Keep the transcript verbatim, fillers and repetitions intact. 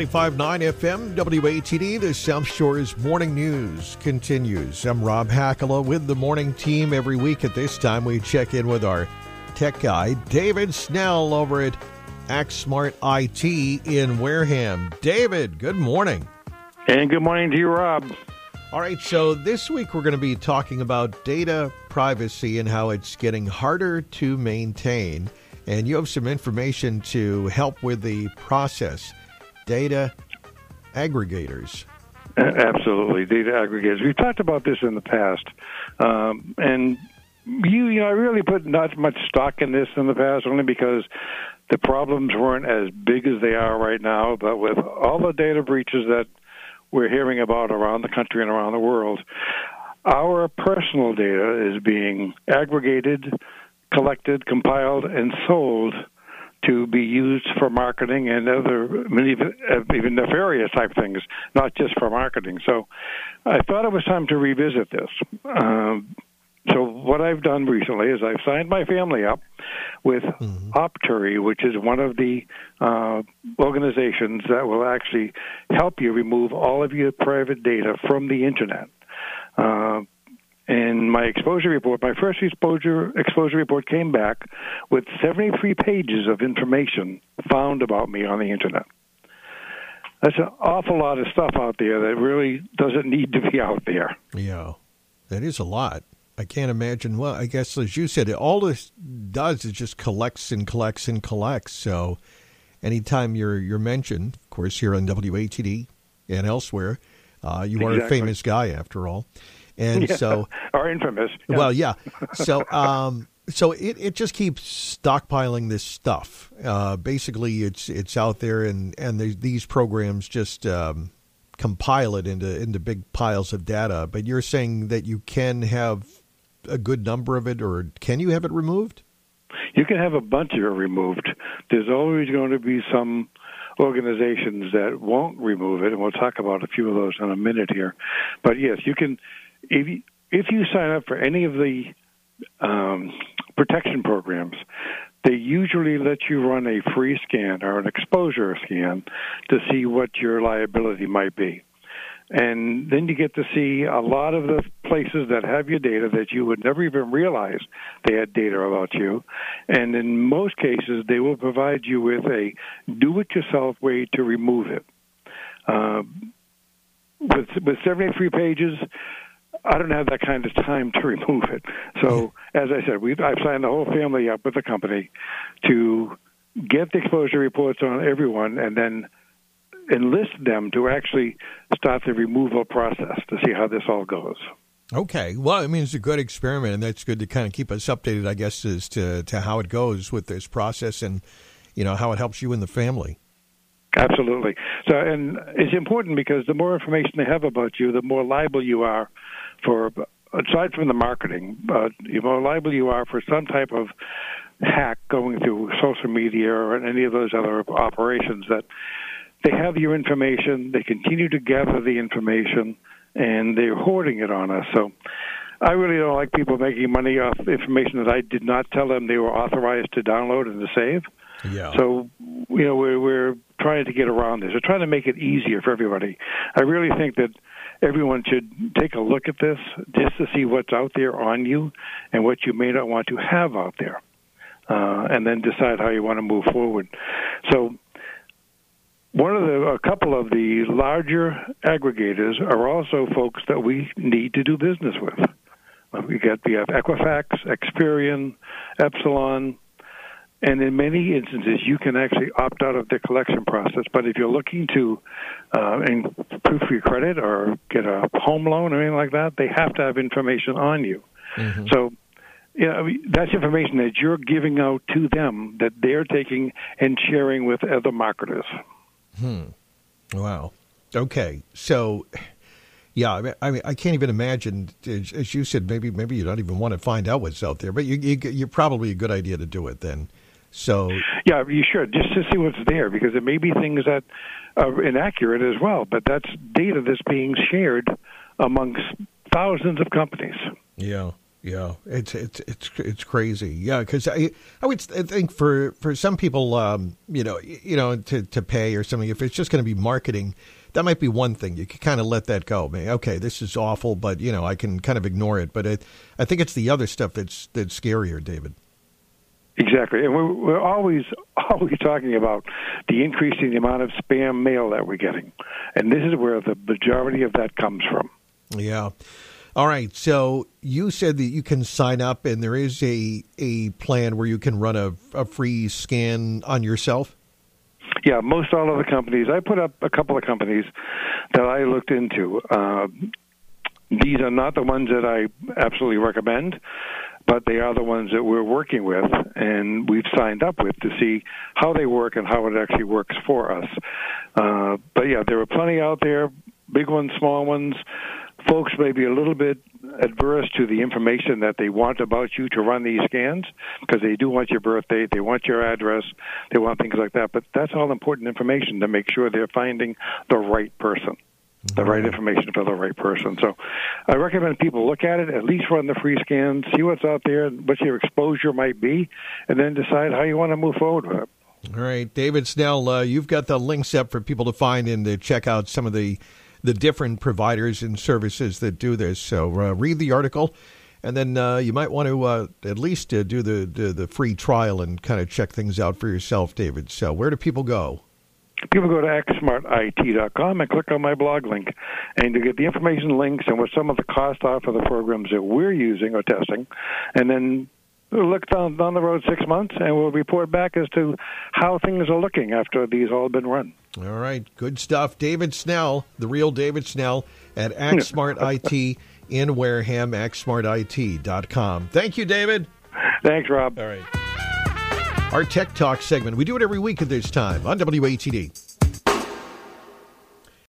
ninety-five point nine F M, W A T D, the South Shore's Morning News continues. I'm Rob Hackala with the morning team. Every week at this time, we check in with our tech guy, David Snell, over at ActSmart I T in Wareham. David, good morning. And good morning to you, Rob. All right, so this week we're going to be talking about data privacy and how it's getting harder to maintain. And you have some information to help with the process. Data aggregators. Absolutely, data aggregators. We've talked about this in the past. Um, and you, you know, I really put not much stock in this in the past, only because the problems weren't as big as they are right now. But with all the data breaches that we're hearing about around the country and around the world, our personal data is being aggregated, collected, compiled, and sold to be used for marketing and other even nefarious type things, not just for marketing. So I thought it was time to revisit this. Um, so what I've done recently is I've signed my family up with mm-hmm. Opturi, which is one of the uh, organizations that will actually help you remove all of your private data from the Internet. Uh, And my exposure report, my first exposure exposure report came back with seventy-three pages of information found about me on the Internet. That's an awful lot of stuff out there that really doesn't need to be out there. Yeah, that is a lot. I can't imagine. Well, I guess, as you said, all this does is just collects and collects and collects. So anytime you're, you're mentioned, of course, here on W A T D and elsewhere, uh, you exactly. are a famous guy after all. And yeah, so, or infamous. Yeah. Well, yeah. So, um, so it, it just keeps stockpiling this stuff. Uh, basically, it's it's out there, and and these programs just um, compile it into into big piles of data. But you're saying that you can have a good number of it, or can you have it removed? You can have a bunch of it removed. There's always going to be some organizations that won't remove it, and we'll talk about a few of those in a minute here. But yes, you can. If you, if you sign up for any of the um, protection programs, they usually let you run a free scan or an exposure scan to see what your liability might be. And then you get to see a lot of the places that have your data that you would never even realize they had data about you. And in most cases, they will provide you with a do-it-yourself way to remove it. Uh, with, with seventy-three pages, I don't have that kind of time to remove it. So, as I said, we've, I've signed the whole family up with the company to get the exposure reports on everyone and then enlist them to actually start the removal process to see how this all goes. Okay. Well, I mean, it's a good experiment, and that's good to kind of keep us updated, I guess, as to, to how it goes with this process and, you know, how it helps you and the family. Absolutely. So, and it's important because the more information they have about you, the more liable you are for, aside from the marketing, uh, the more liable you are for some type of hack going through social media or any of those other operations that they have your information, they continue to gather the information, and they're hoarding it on us. So I really don't like people making money off information that I did not tell them they were authorized to download and to save. Yeah. So, you know, we're, we're trying to get around this. We're trying to make it easier for everybody. I really think that everyone should take a look at this just to see what's out there on you and what you may not want to have out there, uh, and then decide how you want to move forward. So one of the, a couple of the larger aggregators are also folks that we need to do business with. We got we have Equifax, Experian, Epsilon. And in many instances, you can actually opt out of the collection process. But if you're looking to uh, improve your credit or get a home loan or anything like that, they have to have information on you. Mm-hmm. So, you know, that's information that you're giving out to them that they're taking and sharing with other marketers. Hmm. Wow. Okay. So, yeah, I mean, I, mean, I can't even imagine, as you said, maybe maybe you don't even want to find out what's out there, but you, you, you're probably a good idea to do it then. So yeah, you should, just to see what's there, because there may be things that are inaccurate as well, but that's data that's being shared amongst thousands of companies. Yeah. Yeah, it's it's it's it's crazy. Yeah, because I I would think for, for some people, um, you know, you know, to, to pay or something, if it's just going to be marketing, that might be one thing. You can kind of let that go. I mean, okay, this is awful, but you know, I can kind of ignore it. But it, I think it's the other stuff that's that's scarier, David. Exactly, and we're, we're always always talking about the increasing the amount of spam mail that we're getting, and this is where the majority of that comes from. Yeah. All right. So you said that you can sign up, and there is a a plan where you can run a, a free scan on yourself. Yeah, most all of the companies. I put up a couple of companies that I looked into. Uh, these are not the ones that I absolutely recommend, but they are the ones that we're working with and we've signed up with to see how they work and how it actually works for us. Uh, but yeah, there are plenty out there, big ones, small ones. Folks may be a little bit adverse to the information that they want about you to run these scans because they do want your birth date, they want your address, they want things like that. But that's all important information to make sure they're finding the right person, the right information for the right person. So I recommend people look at it, at least run the free scans, see what's out there, what your exposure might be, and then decide how you want to move forward with it. All right, David Snell, uh, you've got the links up for people to find and to check out some of the the different providers and services that do this. So uh, read the article, and then uh, you might want to uh, at least uh, do the, the, the free trial and kind of check things out for yourself, David. So where do people go? People go to x smart I T dot com and click on my blog link, and to get the information links and what some of the costs are for the programs that we're using or testing, and then we'll look down, down the road six months, and we'll report back as to how things are looking after these all been run. All right, good stuff. David Snell, the real David Snell at ActSmart I T in Wareham, X Smart I T dot com. Thank you, David. Thanks, Rob. All right. Our Tech Talk segment, we do it every week at this time on W A T D.